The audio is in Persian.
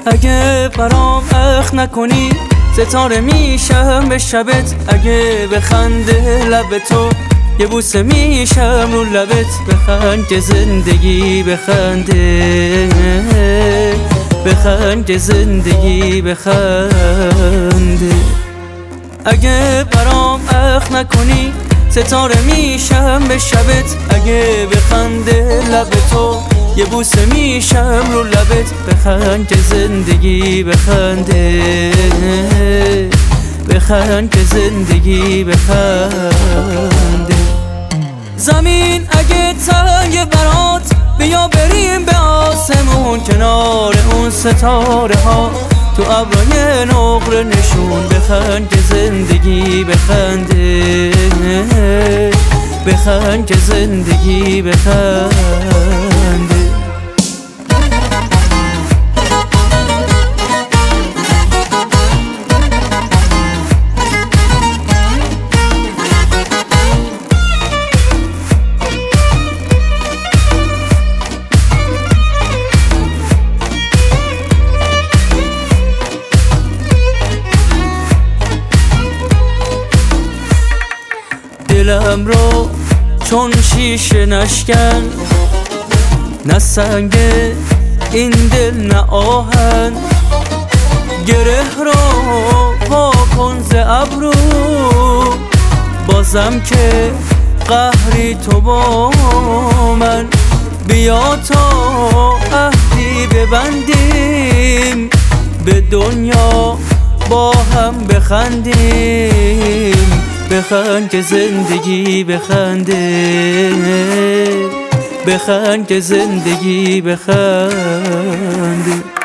اگه برام اخ نکنی ستاره میشم به شبت. اگه بخنده لب تو یه بوسه میشم رو لبت. بخند که زندگی بخنده، بخند که زندگی بخنده. اگه برام اخ نکنی ستاره میشم به شبت. اگه بخنده لب تو یه بوسه میشم رو لبت. بخند که زندگی بخنده، بخند که زندگی بخنده. زمین اگه تنگ برات بیا بریم به آسمون، کنار اون ستاره ها تو ابرای نقره نشون. بخند که زندگی بخنده، بخند که زندگی بخنده. دلم رو چون شیشه نشکن، نه سنگ این دل نه آهن. گره رو پا کن ز ابرو، بازم که قهری تو با من. بیا تا عهدی ببندیم، به دنیا با هم بخندیم. بخند که زندگی بخنده، بخند که زندگی بخنده.